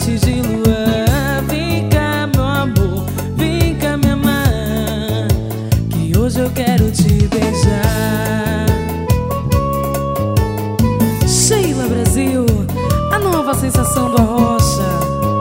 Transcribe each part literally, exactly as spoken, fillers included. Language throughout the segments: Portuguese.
noite de lua, vem cá, meu amor, vem cá me amar, que hoje eu quero te beijar. Sheila Brasil, a nova sensação do Arrocha.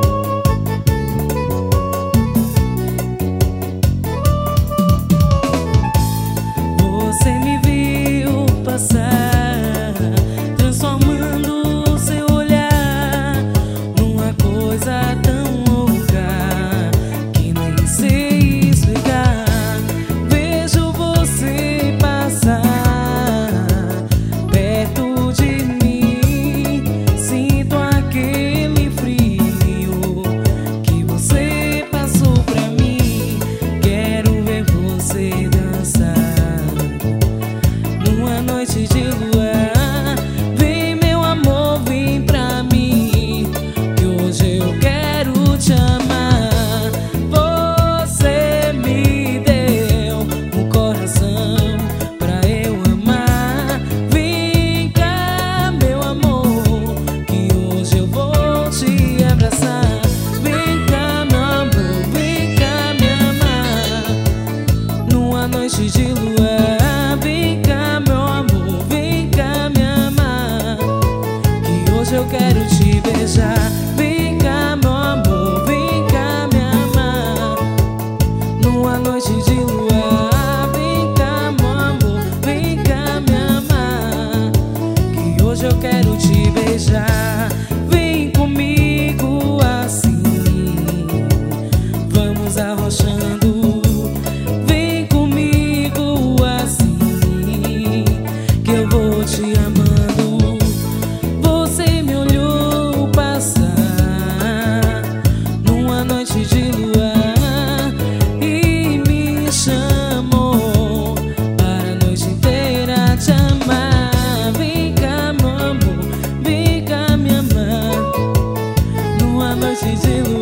Você me viu passar, transformando seu olhar numa coisa tão louca que nem sei explicar. Vejo você passar perto de mim, sinto aquele frio que você passou pra mim. Quero ver você dançar numa noite de lua. Vem, meu amor, vem pra mim, que hoje eu quero te amar. Você me deu um coração pra eu amar. Vem cá, meu amor, que hoje eu vou te abraçar. Vem cá, meu amor, vem cá me amar numa noite de lua. Vem cá, meu amor, vem cá me amar, que hoje eu quero te beijar. Vem cá, meu amor, vem cá me amar numa noite de lua. Vem cá, meu amor, vem cá me amar, que hoje eu quero te beijar. Vem comigo assim, vamos arrochando. Vem comigo assim, que eu vou te amando. Você me olhou passar numa noite de lua e me chamou para a noite inteira te amar. Vem cá, meu amor, vem cá me amar numa noite de lua.